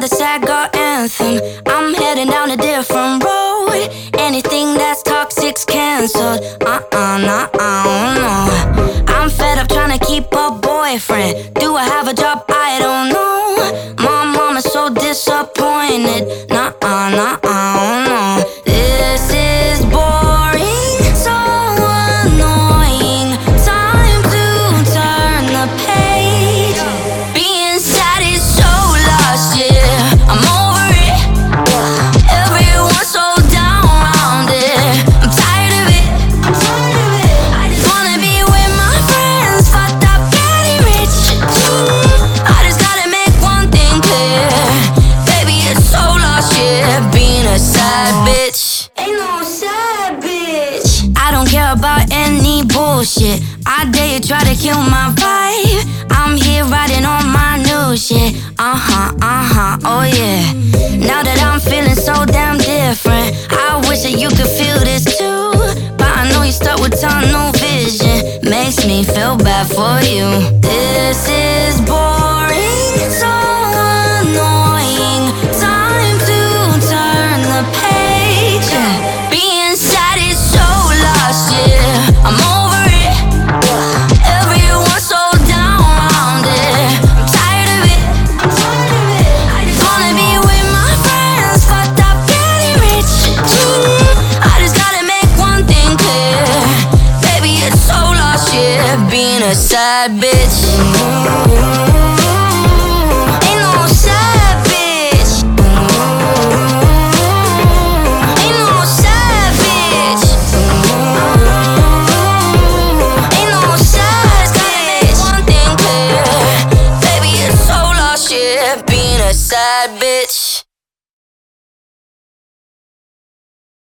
sad girl anthem. I'm heading down a different road. Anything that's toxic's cancelled. Nah, no. I'm fed up trying to keep a boyfriend. Do I have a job? I don't know. My mom is so disappointed. Nah, no. This is boring, so annoying. Time to turn the page. Being sad is so lost, yeah. I'm over it. Everyone's so down around it. I'm tired of it. I just wanna be with my friends, fucked up, getting rich. I just gotta make one thing clear. Baby, it's so lost, yeah. Being a sad bitch. Ain't no sad bitch. I don't care about any bullshit. I dare you try to kill my vibe. I'm here riding on my new shit. Oh yeah. Now that I'm feeling so damn different, I wish that you could feel this too. But I know you're stuck with tunnel vision. Makes me feel bad for you. This is boring, so annoying. Time to turn the page. Being sad is so lost, yeah. I'm over it. Everyone's so down around it. I'm tired of it. I just wanna be with my friends, fucked up, getting rich. I just gotta make one thing clear. Baby, it's so lost, yeah. Being a sad bitch. Ain't no sad bitch. Ain't no sad bitch. Ain't no sad bitch. One thing clear. Baby, it's so lost, yeah. Being a sad bitch.